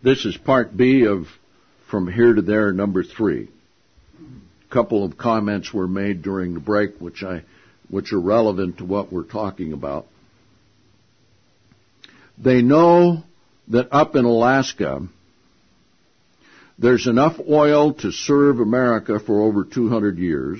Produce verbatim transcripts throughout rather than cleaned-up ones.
This is part B of From Here to There, number three. A couple of comments were made during the break, which I, which are relevant to what we're talking about. They know that up in Alaska, there's enough oil to serve America for over two hundred years,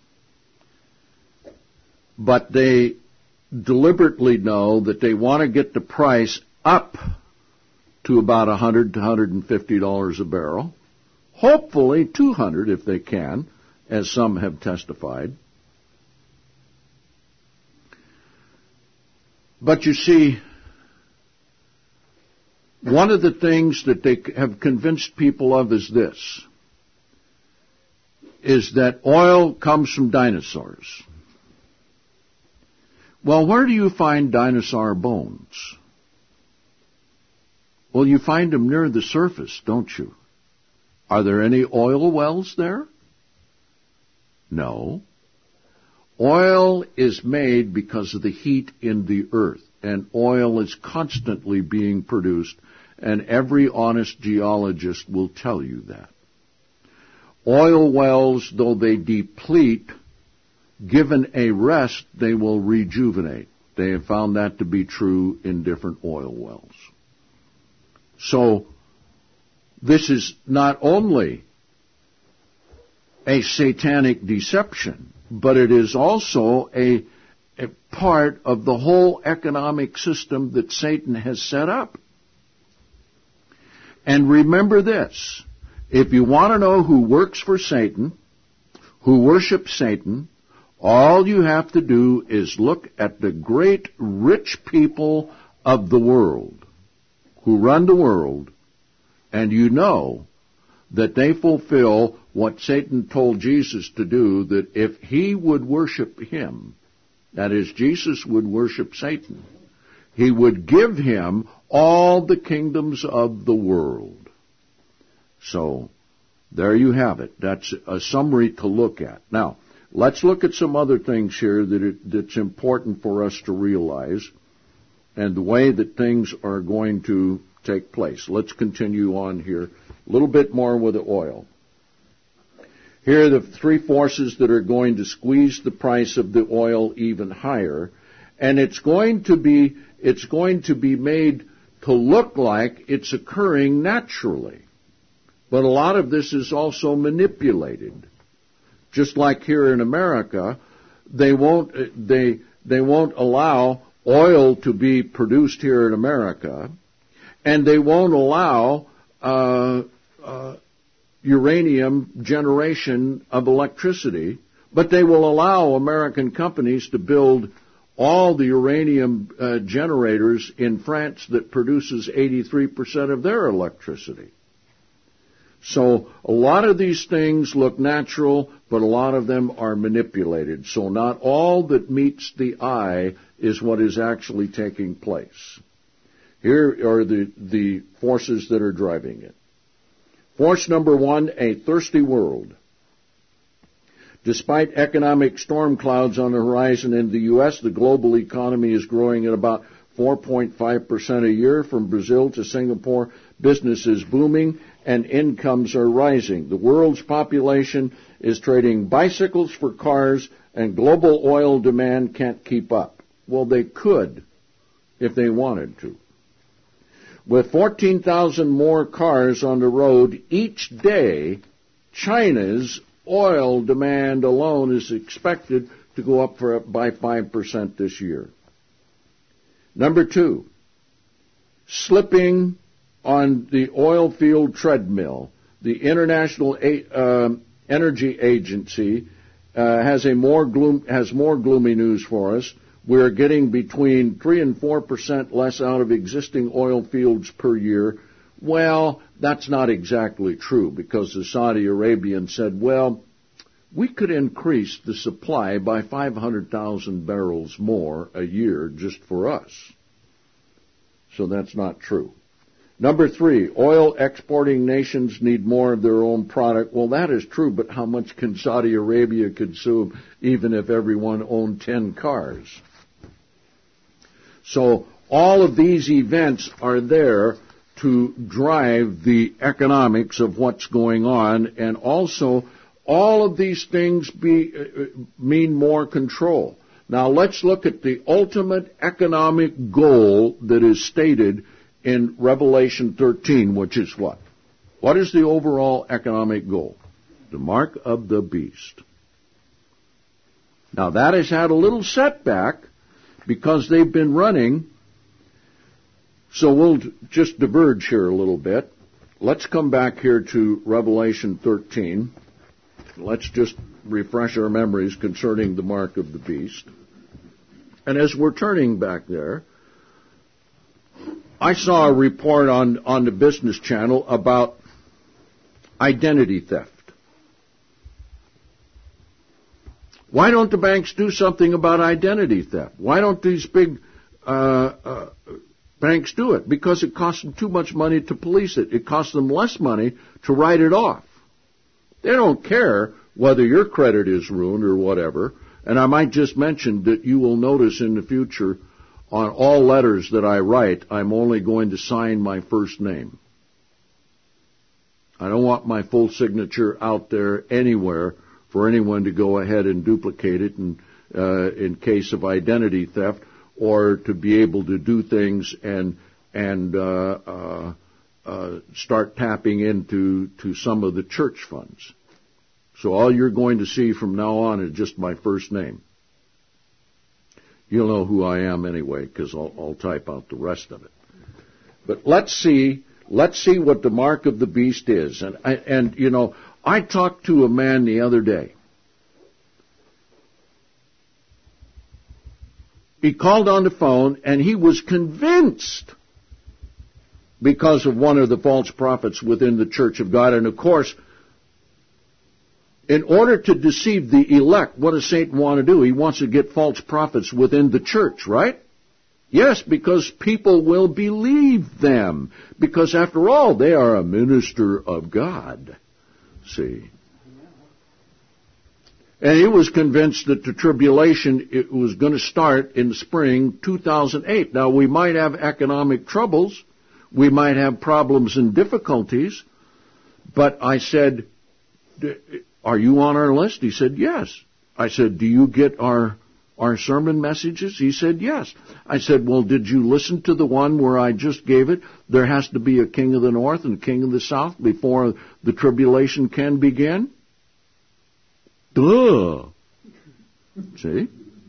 but they deliberately know that they want to get the price up to about one hundred to one hundred fifty dollars a barrel, hopefully two hundred if they can, as some have testified. But you see, one of the things that they have convinced people of is this, is that oil comes from dinosaurs. Well, where do you find dinosaur bones? Well, you find them near the surface, don't you? Are there any oil wells there? No. Oil is made because of the heat in the earth, and oil is constantly being produced, and every honest geologist will tell you that. Oil wells, though they deplete, given a rest, they will rejuvenate. They have found that to be true in different oil wells. So, this is not only a satanic deception, but it is also a, a part of the whole economic system that Satan has set up. And remember this, if you want to know who works for Satan, who worships Satan, all you have to do is look at the great rich people of the world who run the world, and you know that they fulfill what Satan told Jesus to do, that if he would worship him, that is, Jesus would worship Satan, he would give him all the kingdoms of the world. So, there you have it. That's a summary to look at. Now, let's look at some other things here that it, that's important for us to realize, and the way that things are going to take place. Let's continue on here a little bit more with the oil. Here are the three forces that are going to squeeze the price of the oil even higher, and it's going to be it's going to be made to look like it's occurring naturally. But a lot of this is also manipulated. Just like here in America, they won't they they won't allow oil to be produced here in America, and they won't allow uh, uh, uranium generation of electricity, but they will allow American companies to build all the uranium uh, generators in France that produces eighty-three percent of their electricity. So a lot of these things look natural, but a lot of them are manipulated. So not all that meets the eye is what is actually taking place. Here are the, the forces that are driving it. Force number one, a thirsty world. Despite economic storm clouds on the horizon in the U S, the global economy is growing at about four point five percent a year. From Brazil to Singapore, business is booming and incomes are rising. The world's population is trading bicycles for cars, and global oil demand can't keep up. Well, they could if they wanted to. With fourteen thousand more cars on the road each day, China's oil demand alone is expected to go up for, by five percent this year. Number two, slipping on the oil field treadmill. The International uh, Energy Agency uh, has a more gloom, has more gloomy news for us. We're getting between three and four percent less out of existing oil fields per year. Well, that's not exactly true, because the Saudi Arabians said, well, we could increase the supply by five hundred thousand barrels more a year just for us. So that's not true. Number three, oil exporting nations need more of their own product. Well, that is true, but how much can Saudi Arabia consume even if everyone owned ten cars? So all of these events are there to drive the economics of what's going on, and also all of these things be, uh, mean more control. Now let's look at the ultimate economic goal that is stated in Revelation thirteen, which is what? What is the overall economic goal? The mark of the beast. Now that has had a little setback because they've been running, so we'll just diverge here a little bit. Let's come back here to Revelation thirteen. Let's just refresh our memories concerning the mark of the beast. And as we're turning back there, I saw a report on, on the Business Channel about identity theft. Why don't the banks do something about identity theft? Why don't these big uh, uh, banks do it? Because it costs them too much money to police it. It costs them less money to write it off. They don't care whether your credit is ruined or whatever. And I might just mention that you will notice in the future on all letters that I write, I'm only going to sign my first name. I don't want my full signature out there anywhere for anyone to go ahead and duplicate it in, uh, in case of identity theft, or to be able to do things and and uh, uh, uh, start tapping into to some of the church funds. So all you're going to see from now on is just my first name. You'll know who I am anyway, because I'll, I'll type out the rest of it. But let's see, let's see what the mark of the beast is. And and you know, I talked to a man the other day. He called on the phone, and he was convinced, because of one of the false prophets within the Church of God. And of course, in order to deceive the elect, what does Satan want to do? He wants to get false prophets within the church, right? Yes, because people will believe them. Because after all, they are a minister of God. See? And he was convinced that the tribulation, it was going to start in the spring two thousand eight. Now, we might have economic troubles. We might have problems and difficulties. But I said, are you on our list? He said, yes. I said, do you get our our sermon messages? He said, yes. I said, well, did you listen to the one where I just gave it? There has to be a king of the north and a king of the south before the tribulation can begin? Duh. See?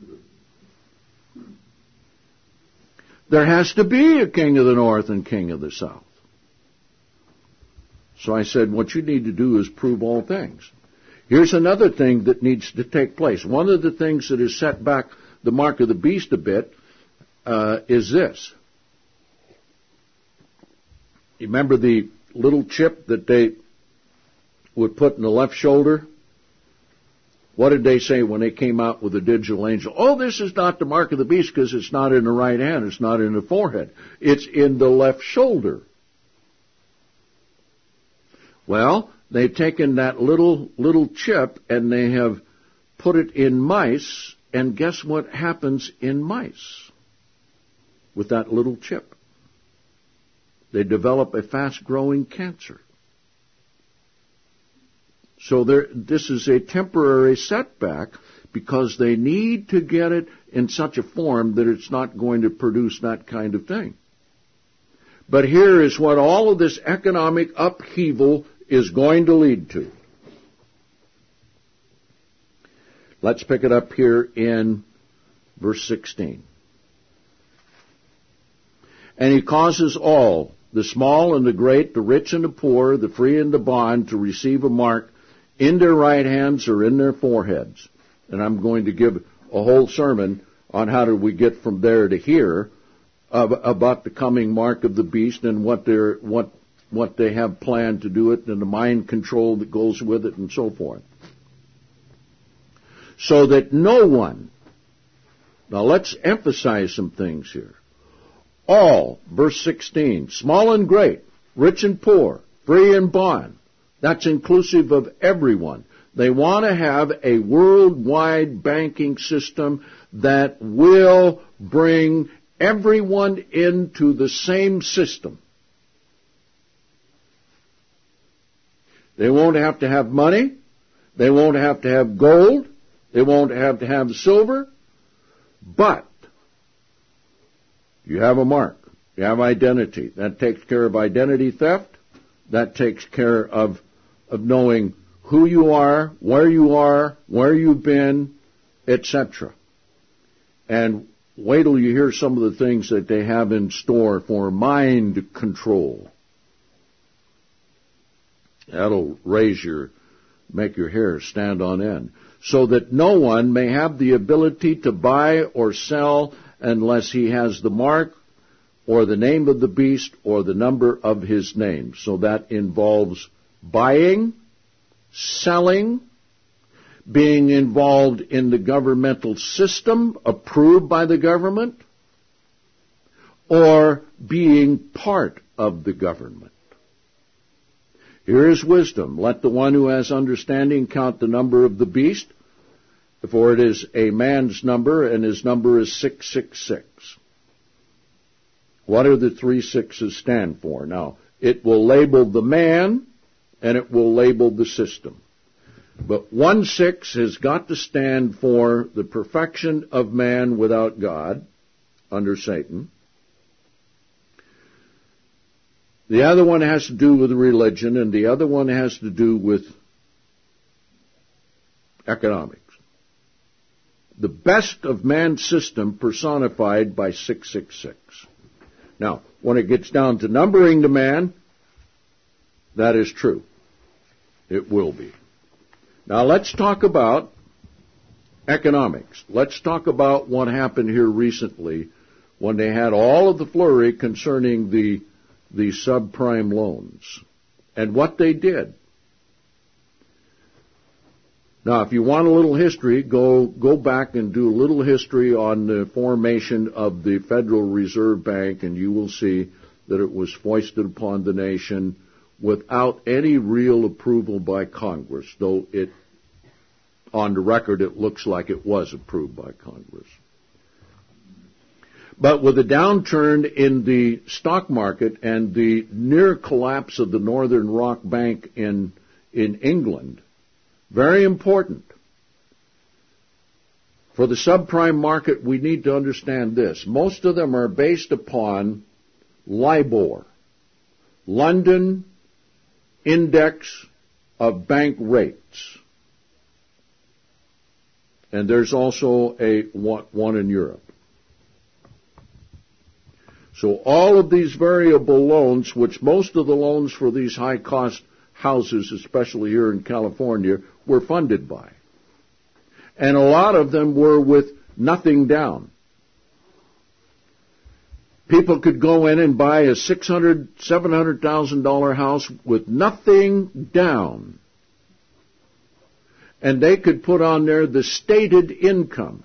There has to be a king of the north and king of the south. So I said, what you need to do is prove all things. Here's another thing that needs to take place. One of the things that has set back the mark of the beast a bit uh, is this. You remember the little chip that they would put in the left shoulder? What did they say when they came out with the digital angel? Oh, this is not the mark of the beast because it's not in the right hand. It's not in the forehead. It's in the left shoulder. Well, they've taken that little little chip and they have put it in mice, and guess what happens in mice with that little chip? They develop a fast-growing cancer. So there, this is a temporary setback because they need to get it in such a form that it's not going to produce that kind of thing. But here is what all of this economic upheaval is going to lead to. Let's pick it up here in verse sixteen. And he causes all, the small and the great, the rich and the poor, the free and the bond, to receive a mark in their right hands or in their foreheads. And I'm going to give a whole sermon on how do we get from there to here uh, about the coming mark of the beast and what they're, what what they have planned to do it and the mind control that goes with it and so forth. So that no one, now let's emphasize some things here. All, verse sixteen, small and great, rich and poor, free and bond. That's inclusive of everyone. They want to have a worldwide banking system that will bring everyone into the same system. They won't have to have money. They won't have to have gold. They won't have to have silver. But you have a mark. You have identity. That takes care of identity theft. That takes care of, of knowing who you are, where you are, where you've been, et cetera. And wait till you hear some of the things that they have in store for mind control. That'll raise your, make your hair stand on end. So that no one may have the ability to buy or sell unless he has the mark or the name of the beast or the number of his name. So that involves buying, selling, being involved in the governmental system approved by the government, or being part of the government. Here is wisdom. Let the one who has understanding count the number of the beast, for it is a man's number, and his number is six six six. What do the three sixes stand for? Now, it will label the man, and it will label the system. But one six has got to stand for the perfection of man without God, under Satan. The other one has to do with religion, and the other one has to do with economics. The best of man's system personified by six six six. Now, when it gets down to numbering the man, that is true. It will be. Now, let's talk about economics. Let's talk about what happened here recently when they had all of the flurry concerning the the subprime loans and what they did. Now, if you want a little history, go go back and do a little history on the formation of the Federal Reserve Bank, and you will see that it was foisted upon the nation without any real approval by Congress, though it, on the record, it looks like it was approved by Congress. But with the downturn in the stock market and the near collapse of the Northern Rock Bank in, in England, very important. For the subprime market, we need to understand this. Most of them are based upon LIBOR, London Index of Bank Rates. And there's also a one in Europe. So all of these variable loans, which most of the loans for these high-cost houses, especially here in California, were funded by. And a lot of them were with nothing down. People could go in and buy a six hundred thousand dollars, seven hundred thousand dollars house with nothing down. And they could put on there the stated income.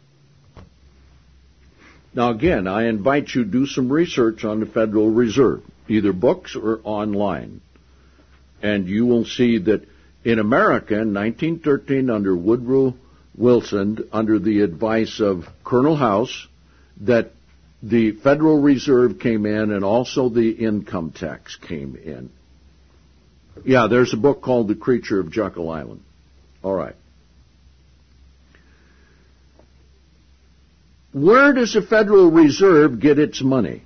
Now again, I invite you to do some research on the Federal Reserve, either books or online. And you will see that in America in nineteen thirteen, under Woodrow Wilson, under the advice of Colonel House, that the Federal Reserve came in and also the income tax came in. Yeah, there's a book called The Creature of Jekyll Island. All right. Where does the Federal Reserve get its money?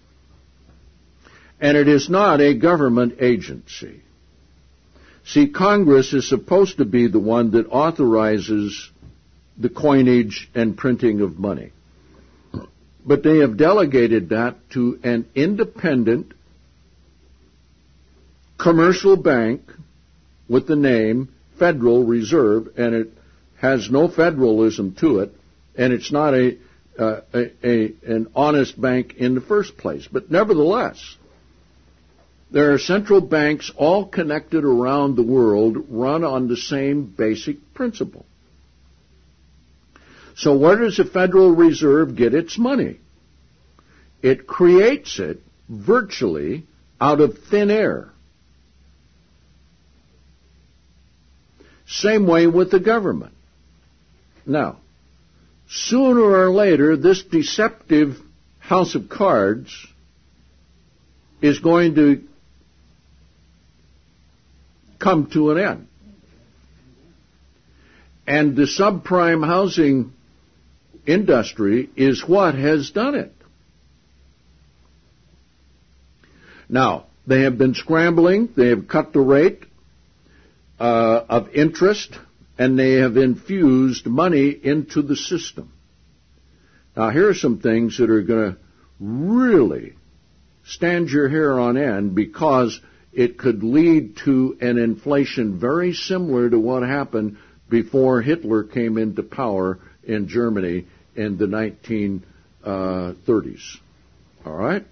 And it is not a government agency. See, Congress is supposed to be the one that authorizes the coinage and printing of money. But they have delegated that to an independent commercial bank with the name Federal Reserve, and it has no federalism to it, and it's not a, uh, a, a an honest bank in the first place. But nevertheless, there are central banks all connected around the world, run on the same basic principle. So where does the Federal Reserve get its money? It creates it virtually out of thin air. Same way with the government. Now, sooner or later, this deceptive house of cards is going to come to an end. And the subprime housing industry is what has done it. Now, they have been scrambling, they have cut the rate uh, of interest, and they have infused money into the system. Now, here are some things that are going to really stand your hair on end, because it could lead to an inflation very similar to what happened before Hitler came into power in Germany in the nineteen thirties. All right?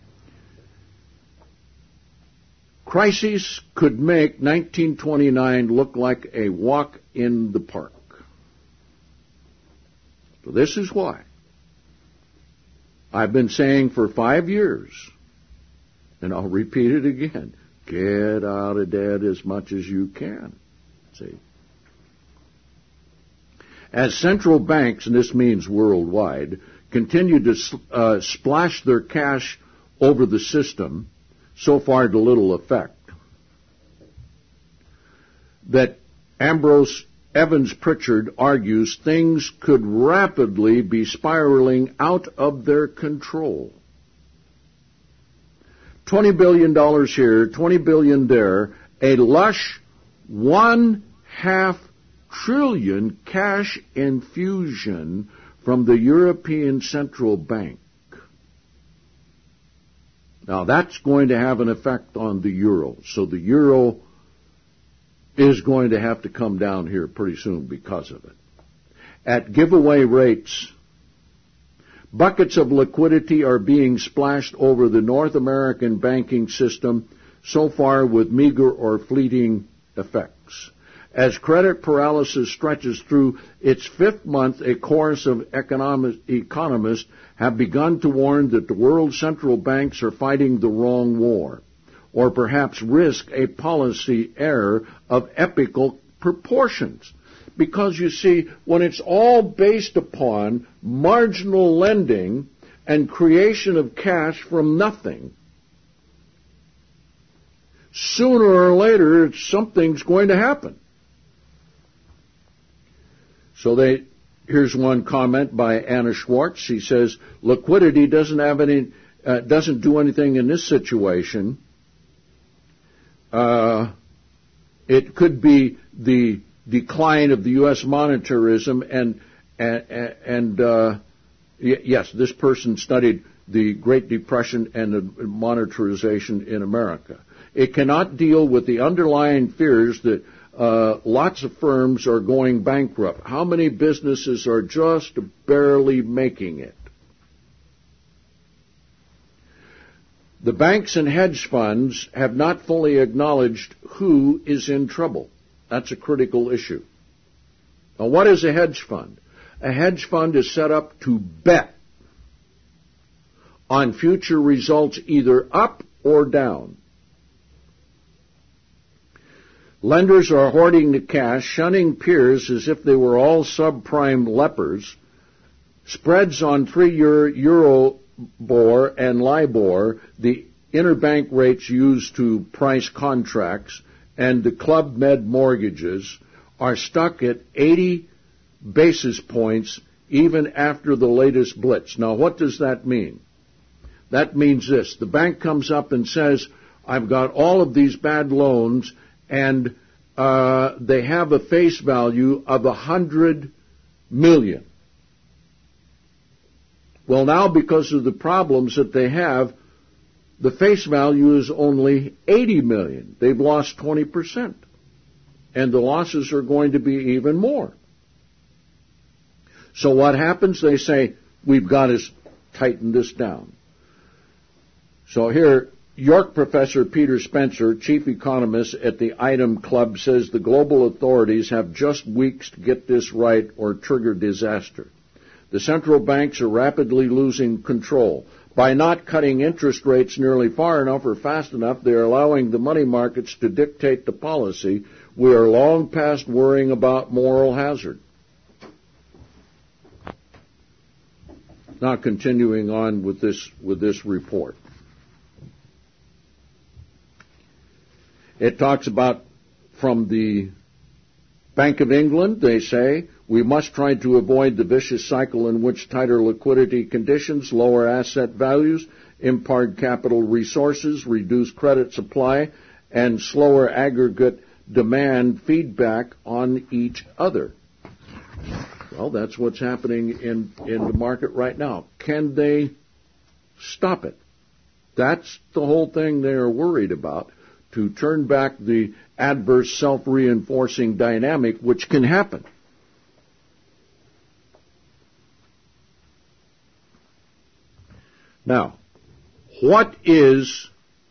Crises could make nineteen twenty-nine look like a walk in the park. So this is why I've been saying for five years, and I'll repeat it again, get out of debt as much as you can. See? As central banks, and this means worldwide, continue to uh, splash their cash over the system, so far to little effect, that Ambrose Evans Pritchard argues things could rapidly be spiraling out of their control. twenty billion dollars here, twenty billion dollars there, a lush one half trillion cash infusion from the European Central Bank. Now that's going to have an effect on the euro. So the euro is going to have to come down here pretty soon because of it. At giveaway rates, buckets of liquidity are being splashed over the North American banking system, so far with meager or fleeting effects. As credit paralysis stretches through its fifth month, a chorus of economic, economists have begun to warn that the world's central banks are fighting the wrong war, or perhaps risk a policy error of epical proportions. Because, you see, when it's all based upon marginal lending and creation of cash from nothing, sooner or later something's going to happen. So they, here's one comment by Anna Schwartz. She says, liquidity doesn't have any, uh, doesn't do anything in this situation. Uh, it could be the decline of the U S monetarism, and and, and uh, yes, this person studied the Great Depression and the monetarization in America. It cannot deal with the underlying fears that uh, lots of firms are going bankrupt. How many businesses are just barely making it? The banks and hedge funds have not fully acknowledged who is in trouble. That's a critical issue. Now, what is a hedge fund? A hedge fund is set up to bet on future results, either up or down. Lenders are hoarding the cash, shunning peers as if they were all subprime lepers. Spreads on three-year Euribor and LIBOR, the interbank rates used to price contracts, and the Club Med mortgages are stuck at eighty basis points even after the latest blitz. Now, what does that mean? That means this. The bank comes up and says, I've got all of these bad loans, and uh, they have a face value of a hundred million. Well, now, because of the problems that they have, the face value is only eighty million. They've lost twenty percent. And the losses are going to be even more. So what happens? They say, we've got to tighten this down. So here, York professor Peter Spencer, chief economist at the Item Club, says the global authorities have just weeks to get this right or trigger disaster. The central banks are rapidly losing control. By not cutting interest rates nearly far enough or fast enough, they are allowing the money markets to dictate the policy. We are long past worrying about moral hazard. Now, continuing on with this with this report. It talks about from the Bank of England, they say, we must try to avoid the vicious cycle in which tighter liquidity conditions, lower asset values, impaired capital resources, reduced credit supply, and slower aggregate demand feedback on each other. Well, that's what's happening in, in the market right now. Can they stop it? That's the whole thing they're worried about, to turn back the adverse self-reinforcing dynamic, which can happen. Now, what is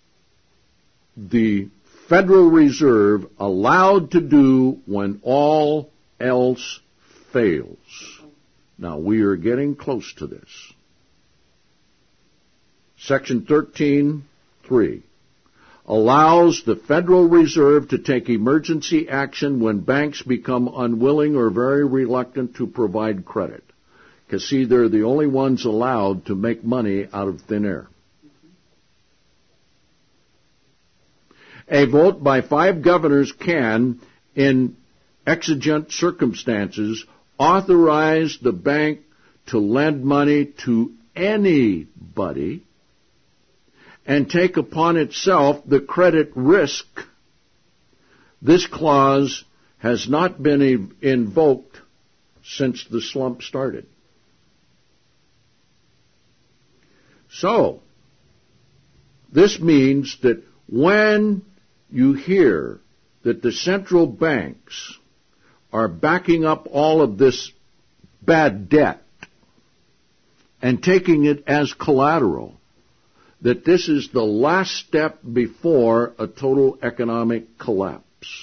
the Federal Reserve allowed to do when all else fails? Now, we are getting close to this. Section thirteen three allows the Federal Reserve to take emergency action when banks become unwilling or very reluctant to provide credit. Because, see, they're the only ones allowed to make money out of thin air. A vote by five governors can, in exigent circumstances, authorize the bank to lend money to anybody and take upon itself the credit risk. This clause has not been invoked since the slump started. So, this means that when you hear that the central banks are backing up all of this bad debt and taking it as collateral, that this is the last step before a total economic collapse.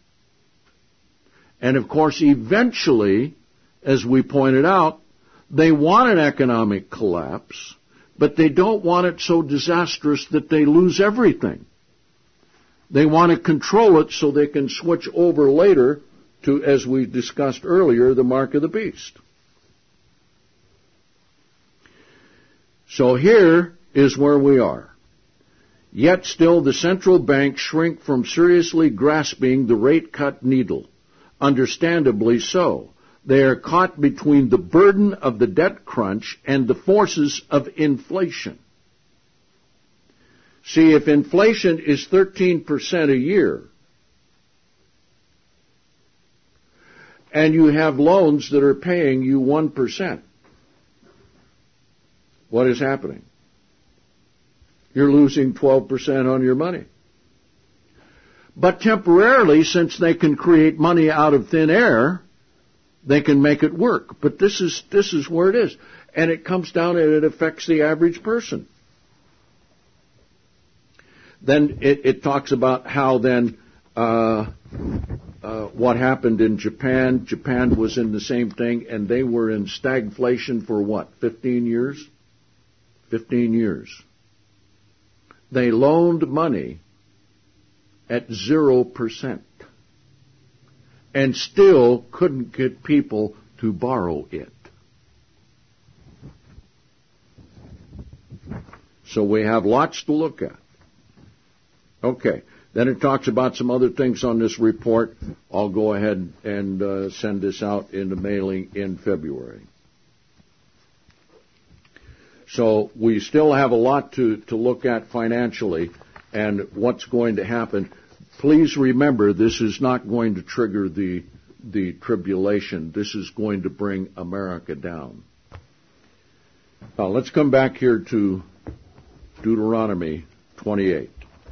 And of course, eventually, as we pointed out, they want an economic collapse, but they don't want it so disastrous that they lose everything. They want to control it so they can switch over later to, as we discussed earlier, the mark of the beast. So here is where we are. Yet still the central banks shrink from seriously grasping the rate cut needle. Understandably so. They are caught between the burden of the debt crunch and the forces of inflation. See, if inflation is thirteen percent a year, and you have loans that are paying you one percent, what is happening? You're losing twelve percent on your money. But temporarily, since they can create money out of thin air, they can make it work. But this is this is where it is. And it comes down and it affects the average person. Then it, it talks about how then uh, uh, what happened in Japan. Japan was in the same thing, and they were in stagflation for what, fifteen years? fifteen years. They loaned money at zero percent and still couldn't get people to borrow it. So we have lots to look at. Okay. Then it talks about some other things on this report. I'll go ahead and uh, send this out in the mailing in February. So we still have a lot to, to look at financially and what's going to happen. Please remember, this is not going to trigger the, the tribulation. This is going to bring America down. Now, let's come back here to Deuteronomy twenty-eight.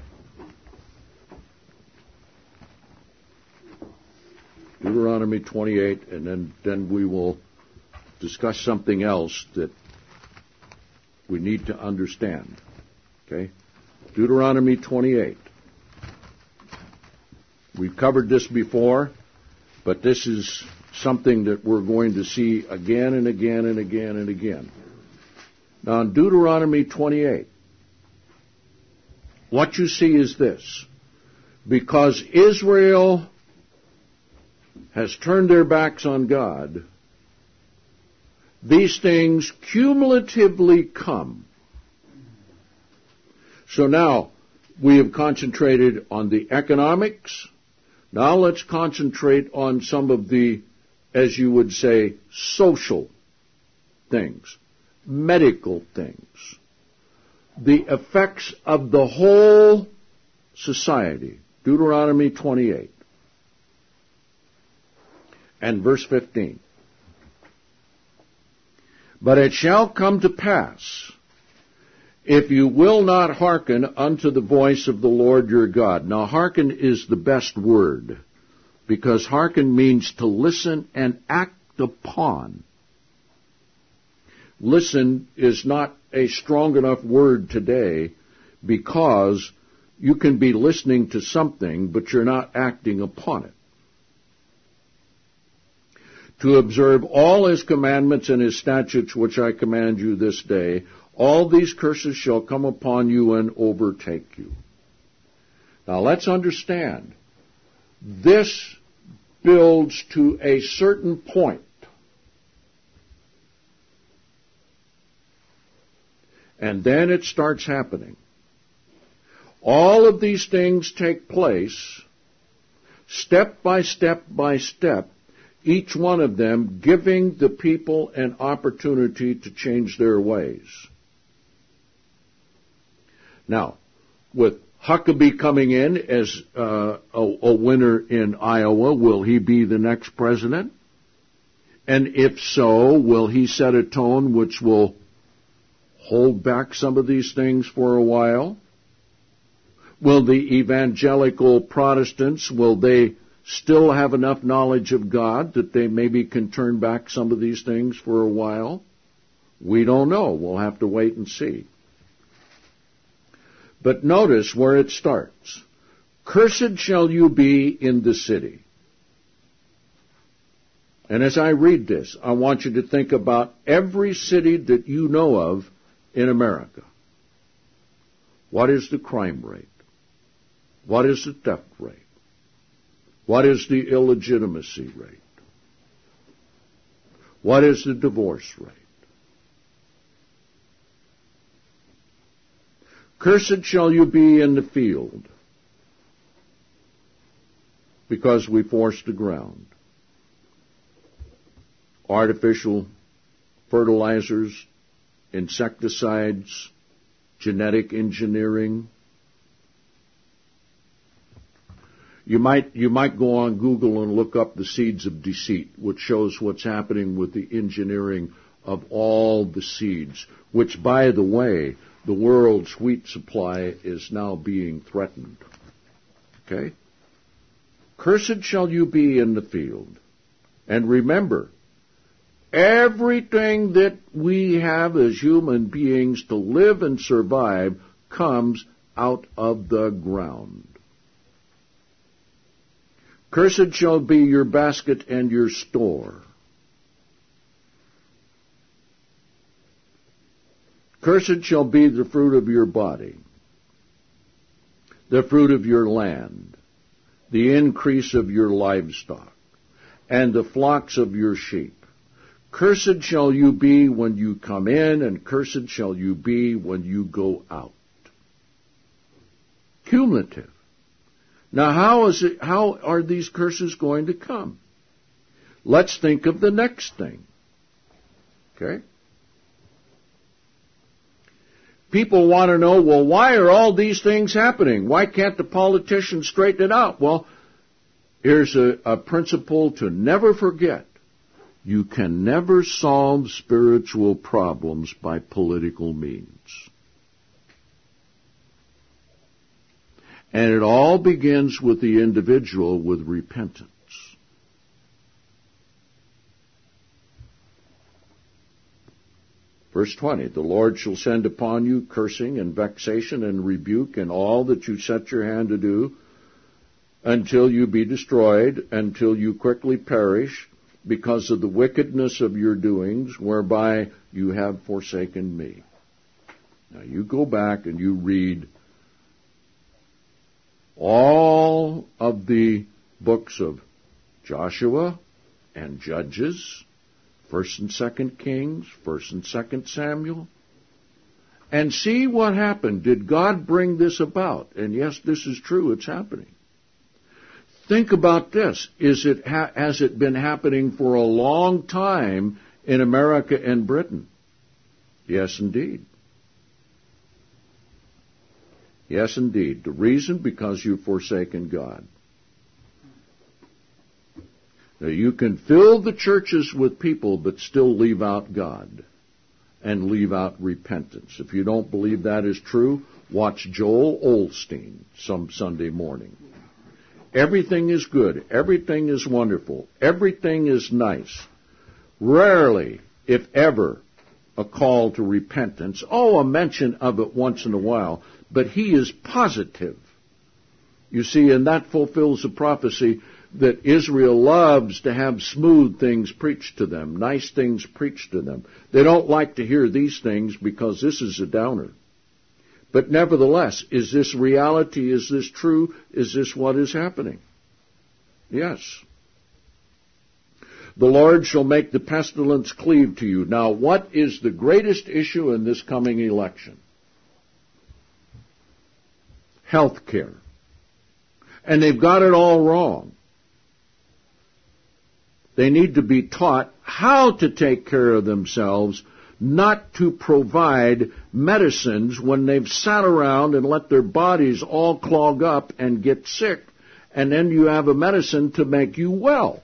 Deuteronomy twenty-eight, and then, then we will discuss something else that we need to understand. Okay? Deuteronomy twenty-eight. We've covered this before, but this is something that we're going to see again and again and again and again. Now, in Deuteronomy twenty-eight, what you see is this. Because Israel has turned their backs on God, these things cumulatively come. So now we have concentrated on the economics, Now let's concentrate on some of the, as you would say, social things, medical things, the effects of the whole society. Deuteronomy twenty-eight and verse fifteen. But it shall come to pass, if you will not hearken unto the voice of the Lord your God. Now hearken is the best word, because hearken means to listen and act upon. Listen is not a strong enough word today, because you can be listening to something, but you're not acting upon it. To observe all his commandments and his statutes which I command you this day, all these curses shall come upon you and overtake you. Now let's understand, this builds to a certain point. And then it starts happening. All of these things take place step by step by step, each one of them giving the people an opportunity to change their ways. Now, with Huckabee coming in as uh, a, a winner in Iowa, will he be the next president? And if so, will he set a tone which will hold back some of these things for a while? Will the evangelical Protestants, will they still have enough knowledge of God that they maybe can turn back some of these things for a while? We don't know. We'll have to wait and see. But notice where it starts. Cursed shall you be in the city. And as I read this, I want you to think about every city that you know of in America. What is the crime rate? What is the theft rate? What is the illegitimacy rate? What is the divorce rate? Cursed shall you be in the field, because we forced the ground. Artificial fertilizers, insecticides, genetic engineering. You might, you might go on Google and look up the seeds of deceit, which shows what's happening with the engineering of all the seeds, which, by the way, the world's wheat supply is now being threatened. Okay? Cursed shall you be in the field. And remember, everything that we have as human beings to live and survive comes out of the ground. Cursed shall be your basket and your store. Cursed shall be the fruit of your body, the fruit of your land, the increase of your livestock, and the flocks of your sheep. Cursed shall you be when you come in, and cursed shall you be when you go out. Cumulative. Now, how is it, how are these curses going to come? Let's think of the next thing. Okay? People want to know, well, why are all these things happening? Why can't the politicians straighten it out? Well, here's a, a principle to never forget. You can never solve spiritual problems by political means. And it all begins with the individual with repentance. Verse twenty, the Lord shall send upon you cursing and vexation and rebuke and all that you set your hand to do until you be destroyed, until you quickly perish because of the wickedness of your doings, whereby you have forsaken me. Now you go back and you read all of the books of Joshua and Judges, First and Second Kings, First and Second Samuel, and see what happened. Did God bring this about? And yes, this is true, it's happening. Think about this. Is it ha- has it been happening for a long time in America and Britain? Yes, indeed. Yes, indeed. The reason? Because you've forsaken God. Now, you can fill the churches with people, but still leave out God and leave out repentance. If you don't believe that is true, watch Joel Osteen some Sunday morning. Everything is good. Everything is wonderful. Everything is nice. Rarely, if ever, a call to repentance. Oh, a mention of it once in a while, but he is positive. You see, and that fulfills the prophecy that Israel loves to have smooth things preached to them, nice things preached to them. They don't like to hear these things because this is a downer. But nevertheless, is this reality? Is this true? Is this what is happening? Yes. The Lord shall make the pestilence cleave to you. Now, what is the greatest issue in this coming election? Health care. And they've got it all wrong. They need to be taught how to take care of themselves, not to provide medicines when they've sat around and let their bodies all clog up and get sick, and then you have a medicine to make you well.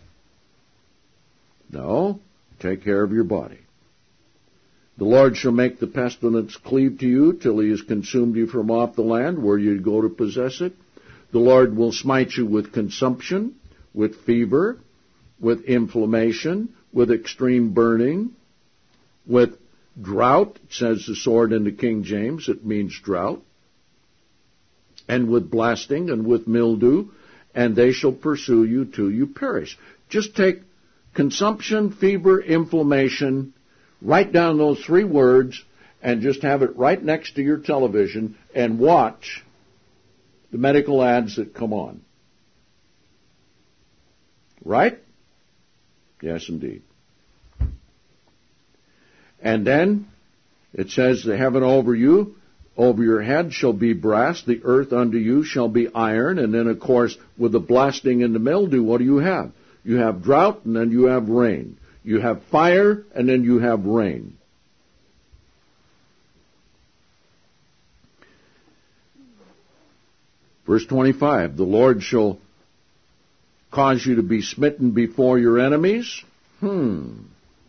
No, take care of your body. The Lord shall make the pestilence cleave to you till he has consumed you from off the land where you go to possess it. The Lord will smite you with consumption, with fever, with inflammation, with extreme burning, with drought. It says the sword in the King James, it means drought, and with blasting and with mildew, and they shall pursue you till you perish. Just take consumption, fever, inflammation, write down those three words, and just have it right next to your television and watch the medical ads that come on. Right? Yes, indeed. And then it says, the heaven over you, over your head shall be brass, the earth under you shall be iron. And then, of course, with the blasting and the mildew, what do you have? You have drought, and then you have rain. You have fire, and then you have rain. Verse twenty-five, the Lord shall cause you to be smitten before your enemies. Hmm.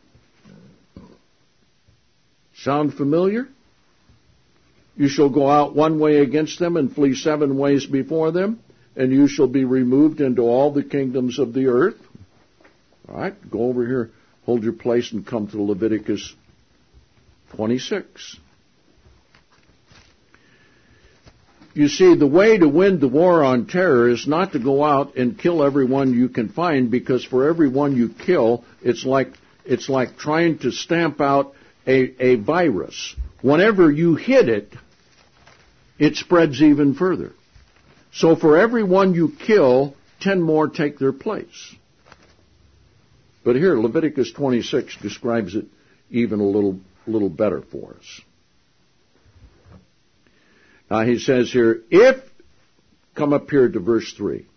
Sound familiar? You shall go out one way against them and flee seven ways before them, and you shall be removed into all the kingdoms of the earth. All right, go over here, hold your place, and come to Leviticus twenty-six. You see, the way to win the war on terror is not to go out and kill everyone you can find, because for every one you kill, it's like it's like trying to stamp out a, a virus. Whenever you hit it, it spreads even further. So for every one you kill, ten more take their place. But here, Leviticus twenty-six describes it even a little, little better for us. Now he says here, if, come up here to verse three.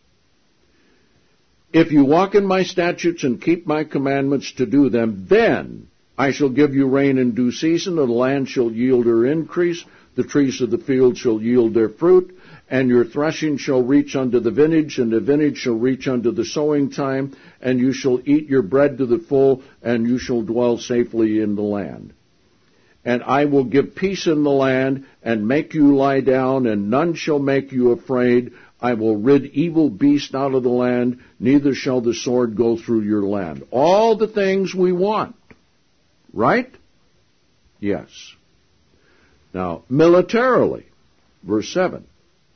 If you walk in my statutes and keep my commandments to do them, then I shall give you rain in due season, and the land shall yield her increase, the trees of the field shall yield their fruit, and your threshing shall reach unto the vintage, and the vintage shall reach unto the sowing time, and you shall eat your bread to the full, and you shall dwell safely in the land. And I will give peace in the land, and make you lie down, and none shall make you afraid. I will rid evil beasts out of the land, neither shall the sword go through your land. All the things we want. Right? Yes. Now, militarily, verse seven.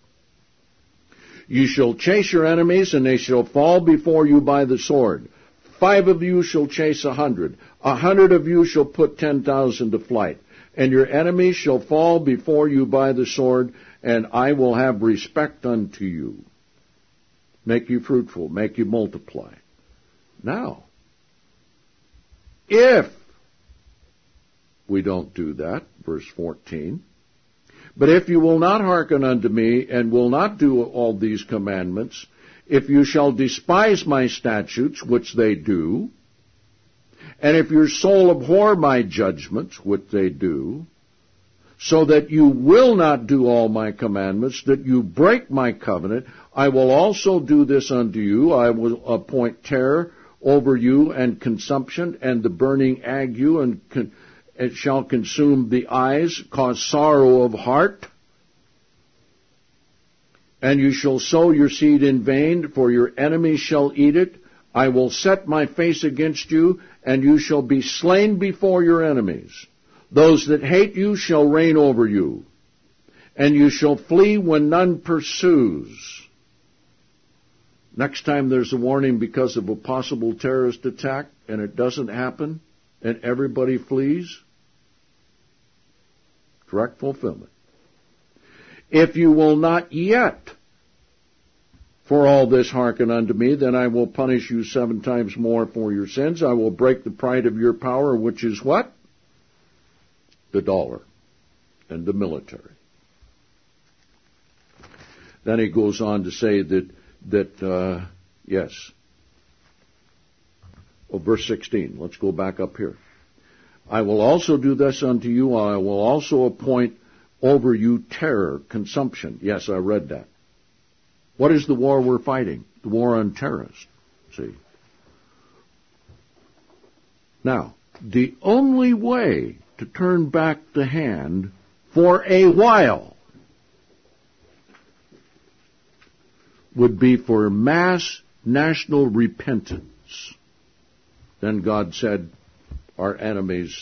You shall chase your enemies, and they shall fall before you by the sword. Five of you shall chase a hundred. A hundred of you shall put ten thousand to flight. And your enemies shall fall before you by the sword, and I will have respect unto you. Make you fruitful, make you multiply. Now, if we don't do that, verse fourteen, but if you will not hearken unto me, and will not do all these commandments, if you shall despise my statutes, which they do, and if your soul abhor my judgments, which they do, so that you will not do all my commandments, that you break my covenant, I will also do this unto you. I will appoint terror over you and consumption and the burning ague, and con- it shall consume the eyes, cause sorrow of heart. And you shall sow your seed in vain, for your enemies shall eat it. I will set my face against you, and you shall be slain before your enemies. Those that hate you shall reign over you, and you shall flee when none pursues. Next time there's a warning because of a possible terrorist attack, and it doesn't happen, and everybody flees, direct fulfillment. If you will not yet for all this hearken unto me, then I will punish you seven times more for your sins. I will break the pride of your power, which is what? The dollar and the military. Then he goes on to say that, that uh, yes. Oh, verse sixteen. Let's go back up here. I will also do this unto you. I will also appoint over you terror, consumption. Yes, I read that. What is the war we're fighting? The war on terrorists. See? Now, the only way to turn back the hand for a while would be for mass national repentance. Then God said our enemies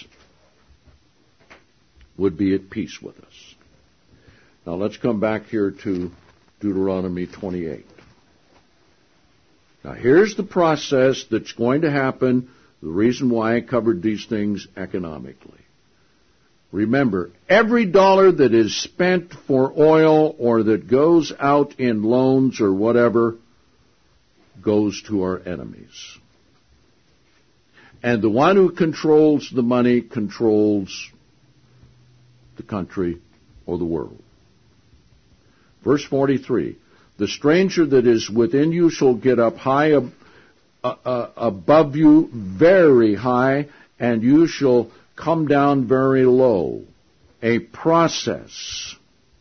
would be at peace with us. Now let's come back here to Deuteronomy twenty-eight. Now here's the process that's going to happen, the reason why I covered these things economically. Remember, every dollar that is spent for oil or that goes out in loans or whatever goes to our enemies. And the one who controls the money controls the country or the world. Verse forty-three, the stranger that is within you shall get up high ab- uh, uh, above you, very high, and you shall come down very low. A process.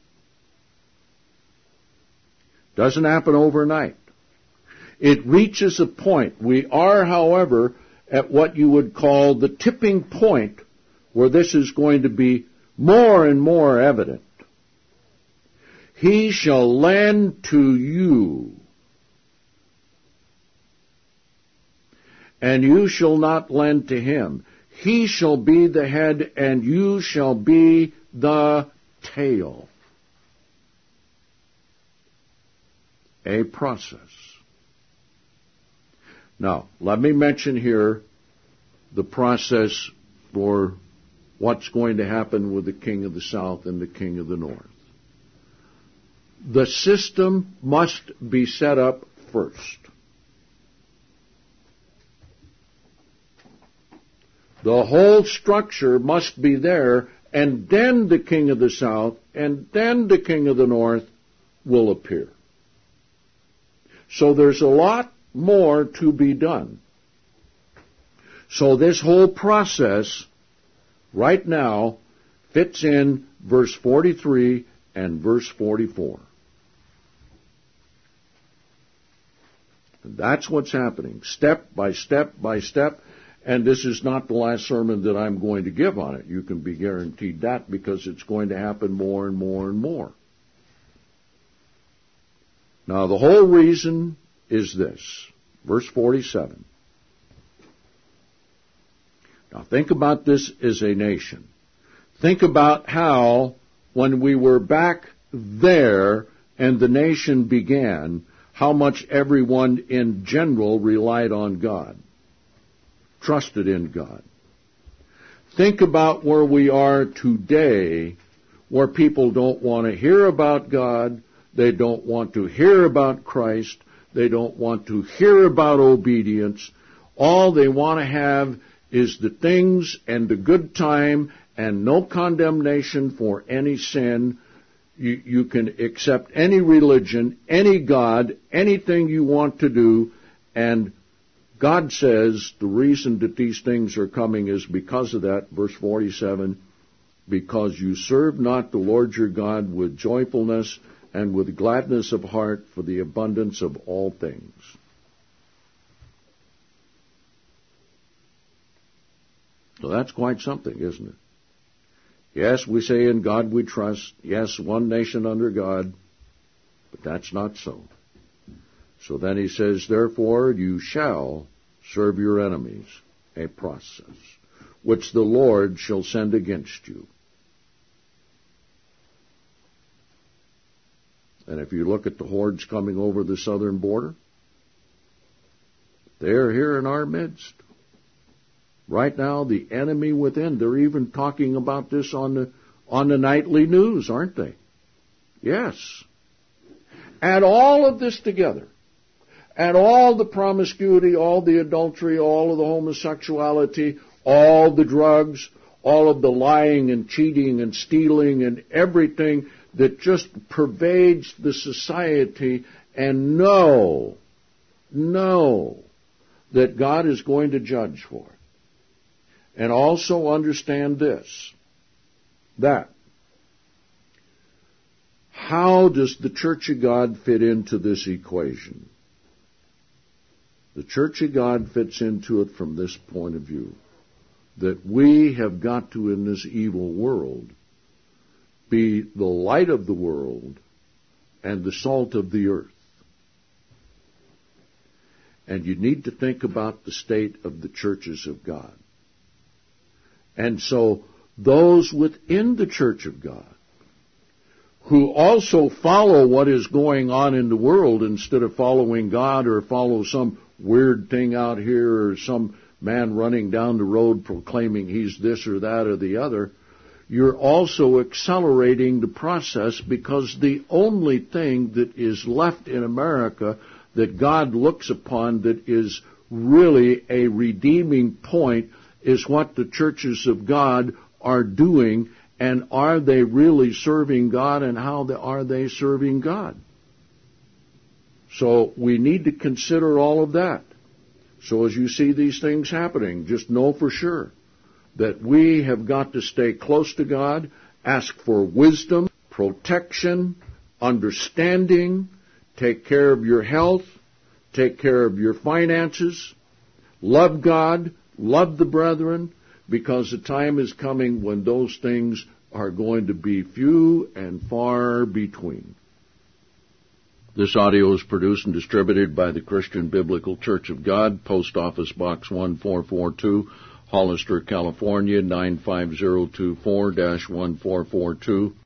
Doesn't happen overnight. It reaches a point. We are, however, at what you would call the tipping point where this is going to be more and more evident. He shall lend to you, and you shall not lend to him. He shall be the head, and you shall be the tail. A process. Now, let me mention here the process for what's going to happen with the king of the south and the king of the north. The system must be set up first. The whole structure must be there, and then the king of the south and then the king of the north will appear. So there's a lot more to be done. So this whole process right now fits in verse forty-three and verse forty-four. And that's what's happening, step by step by step. And this is not the last sermon that I'm going to give on it. You can be guaranteed that, because it's going to happen more and more and more. Now, the whole reason is this. Verse forty-seven. Now, think about this as a nation. Think about how, when we were back there and the nation began, how much everyone in general relied on God, trusted in God. Think about where we are today, where people don't want to hear about God, they don't want to hear about Christ, they don't want to hear about obedience. All they want to have is the things and the good time and no condemnation for any sin. You, you can accept any religion, any God, anything you want to do, and God says the reason that these things are coming is because of that. Verse forty-seven, because you serve not the Lord your God with joyfulness and with gladness of heart for the abundance of all things. So that's quite something, isn't it? Yes, we say in God we trust. Yes, one nation under God. But that's not so. So then he says, therefore you shall serve your enemies, a process, which the Lord shall send against you. And if you look at the hordes coming over the southern border, they're here in our midst. Right now, the enemy within, they're even talking about this on the, on the nightly news, aren't they? Yes. Add all of this together. Add all the promiscuity, all the adultery, all of the homosexuality, all the drugs, all of the lying and cheating and stealing and everything that just pervades the society, and know, know that God is going to judge for it. And also understand this, that how does the Church of God fit into this equation? The Church of God fits into it from this point of view, that we have got to, in this evil world, be the light of the world and the salt of the earth. And you need to think about the state of the churches of God. And so those within the Church of God who also follow what is going on in the world instead of following God or follow some weird thing out here or some man running down the road proclaiming he's this or that or the other, you're also accelerating the process, because the only thing that is left in America that God looks upon that is really a redeeming point is what the churches of God are doing, and are they really serving God, and how are they serving God? So we need to consider all of that. So as you see these things happening, just know for sure that we have got to stay close to God, ask for wisdom, protection, understanding, take care of your health, take care of your finances, love God, love the brethren, because the time is coming when those things are going to be few and far between. This audio is produced and distributed by the Christian Biblical Church of God, Post Office Box one four four two, Hollister, California, nine five zero two four dash one four four two.